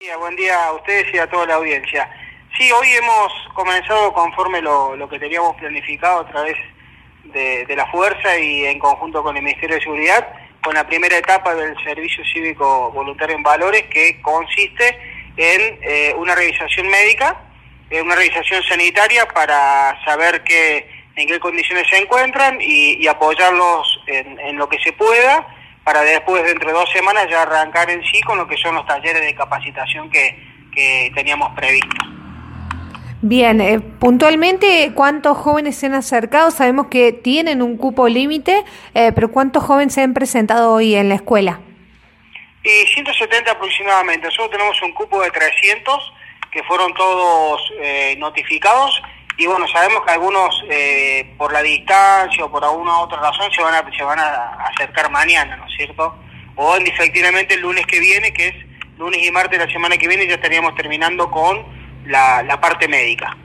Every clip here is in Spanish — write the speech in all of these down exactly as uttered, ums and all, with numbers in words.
Buen día a ustedes y a toda la audiencia. Sí, hoy hemos comenzado conforme lo, lo que teníamos planificado a través de, de la Fuerza y en conjunto con el Ministerio de Seguridad, con la primera etapa del Servicio Cívico Voluntario en Valores, que consiste en eh, una revisación médica, eh, una revisación sanitaria para saber qué, en qué condiciones se encuentran y, y apoyarlos en, en lo que se pueda, para después, dentro de dos semanas, ya arrancar en sí con lo que son los talleres de capacitación que, que teníamos previstos. Bien, eh, puntualmente, ¿cuántos jóvenes se han acercado? Sabemos que tienen un cupo límite, eh, pero ¿cuántos jóvenes se han presentado hoy en la escuela? Y ciento setenta aproximadamente. Nosotros tenemos un cupo de trescientos que fueron todos eh, notificados. Y bueno, sabemos que algunos eh, por la distancia o por alguna otra razón se van a se van a acercar mañana, ¿no es cierto? O indefectiblemente el lunes que viene, que es lunes y martes de la semana que viene, ya estaríamos terminando con la, la parte médica.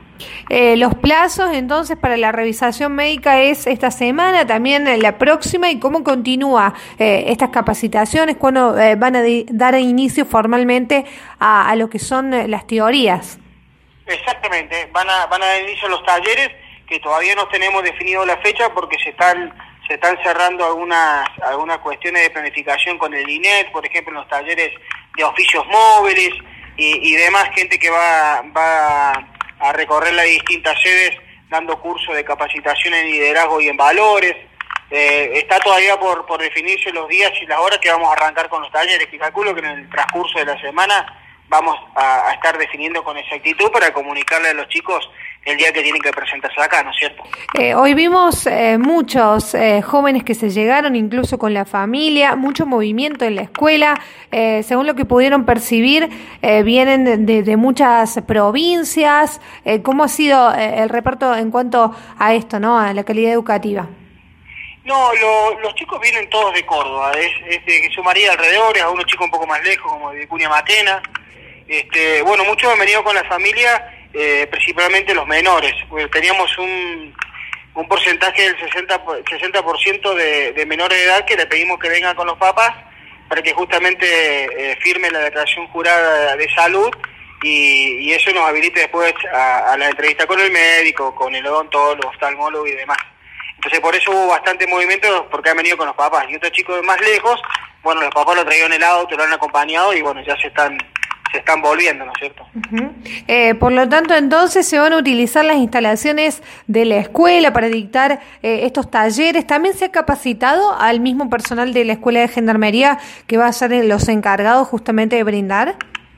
Eh, los plazos entonces para la revisación médica es esta semana, también la próxima, y cómo continúa eh, estas capacitaciones, cuándo eh, van a di- dar inicio formalmente a, a lo que son eh, las teorías. Exactamente, van a van a dar inicio los talleres, que todavía no tenemos definido la fecha porque se están se están cerrando algunas algunas cuestiones de planificación con el I N E T, por ejemplo, en los talleres de oficios móviles y, y demás, gente que va va a recorrer las distintas sedes dando cursos de capacitación en liderazgo y en valores. Eh, está todavía por por definirse los días y las horas que vamos a arrancar con los talleres, que calculo que en el transcurso de la semana vamos a, a estar definiendo con exactitud para comunicarle a los chicos el día que tienen que presentarse acá, ¿no es cierto? Eh, hoy vimos eh, muchos eh, jóvenes que se llegaron, incluso con la familia, mucho movimiento en la escuela, eh, según lo que pudieron percibir, eh, vienen de, de muchas provincias. Eh, ¿Cómo ha sido eh, el reparto en cuanto a esto, no, a la calidad educativa? No, lo, los chicos vienen todos de Córdoba, es, es de Jesús María alrededores, a unos chicos un poco más lejos, como de Vicuña Maquena. Este, bueno, muchos han venido con la familia, eh, principalmente los menores. Pues teníamos un, un porcentaje del sesenta por ciento de, de menores de edad que le pedimos que vengan con los papás para que justamente eh, firmen la declaración jurada de salud y, y eso nos habilite después a, a la entrevista con el médico, con el odontólogo, oftalmólogo y demás. Entonces por eso hubo bastante movimiento, porque han venido con los papás. Y otros chicos más lejos, bueno, los papás lo traían en el auto, lo han acompañado y bueno, ya se están se están volviendo, ¿no es cierto? Uh-huh. Eh, por lo tanto, entonces, se van a utilizar las instalaciones de la escuela para dictar eh, estos talleres. ¿También se ha capacitado al mismo personal de la Escuela de Gendarmería que va a ser los encargados justamente de brindar?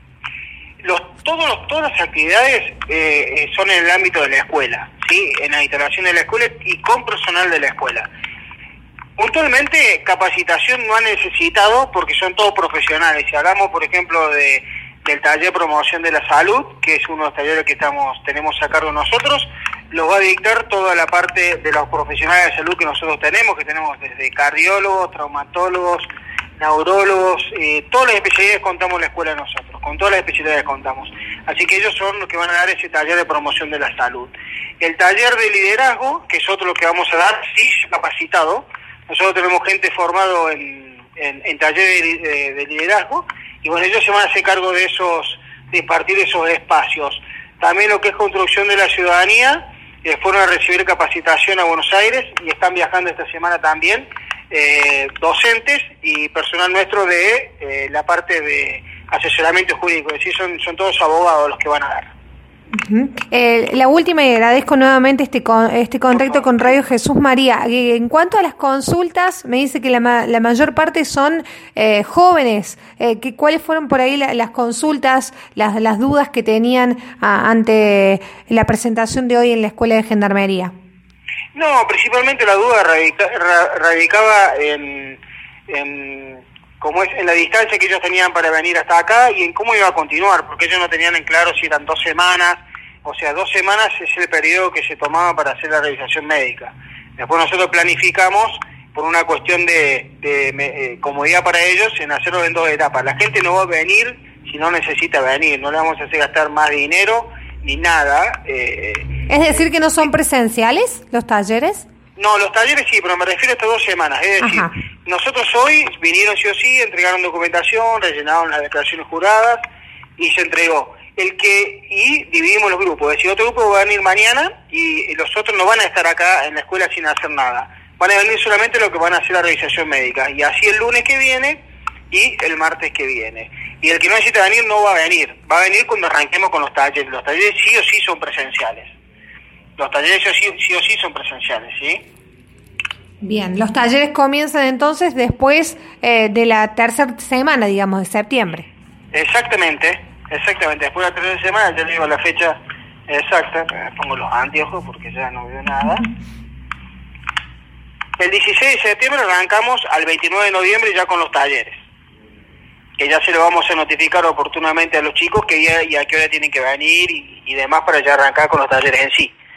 Los, todos los, todas las actividades eh, son en el ámbito de la escuela, ¿sí? En la instalación de la escuela y con personal de la escuela. Puntualmente, capacitación no ha necesitado porque son todos profesionales. Si hablamos, por ejemplo, de del taller de promoción de la salud, que es uno de los talleres que estamos tenemos a cargo nosotros, lo va a dictar toda la parte de los profesionales de salud que nosotros tenemos, que tenemos desde cardiólogos, traumatólogos, neurólogos, eh, todas las especialidades contamos en la escuela nosotros, con todas las especialidades contamos. Así que ellos son los que van a dar ese taller de promoción de la salud. El taller de liderazgo, que es otro lo que vamos a dar, sí capacitado. Nosotros tenemos gente formado en, en, en taller de, de, de liderazgo, y bueno, ellos se van a hacer cargo de esos, de partir esos espacios. También lo que es construcción de la ciudadanía, eh, fueron a recibir capacitación a Buenos Aires y están viajando esta semana también eh, docentes y personal nuestro de eh, la parte de asesoramiento jurídico, es decir, son, son todos abogados los que van a dar. Uh-huh. Eh, la última, y agradezco nuevamente este con, este contacto con Radio Jesús María. Eh, en cuanto a las consultas, me dice que la, ma- la mayor parte son eh, jóvenes. Eh, que, ¿Cuáles fueron por ahí la, las consultas, las, las dudas que tenían a, ante la presentación de hoy en la Escuela de Gendarmería? No, principalmente la duda radica, ra, radicaba en, en como es en la distancia que ellos tenían para venir hasta acá y en cómo iba a continuar, porque ellos no tenían en claro si eran dos semanas, o sea, dos semanas es el periodo que se tomaba para hacer la revisación médica. Después nosotros planificamos, por una cuestión de, de eh, comodidad para ellos, en hacerlo en dos etapas. La gente no va a venir si no necesita venir, no le vamos a hacer gastar más dinero ni nada. Eh, ¿Es decir que no son presenciales los talleres? No, los talleres sí, pero me refiero a estas dos semanas. Es decir, Ajá. nosotros hoy vinieron sí o sí, entregaron documentación, rellenaron las declaraciones juradas y se entregó. El que y dividimos los grupos, es decir, otro grupo va a venir mañana y los otros no van a estar acá en la escuela sin hacer nada. Van a venir solamente lo que van a hacer la revisación médica, y así el lunes que viene y el martes que viene. Y el que no necesita venir no va a venir, va a venir cuando arranquemos con los talleres. Los talleres sí o sí son presenciales. Los talleres sí o sí, sí, o sí son presenciales, ¿sí? Bien, los talleres comienzan entonces después eh, de la tercera semana, digamos, de septiembre. Exactamente, exactamente. Después de la tercera semana, ya le digo la fecha exacta, me pongo los anteojos porque ya no veo nada. El dieciséis de septiembre arrancamos al veintinueve de noviembre ya con los talleres, que ya se lo vamos a notificar oportunamente a los chicos que ya y a qué hora tienen que venir y, y demás para ya arrancar con los talleres en sí.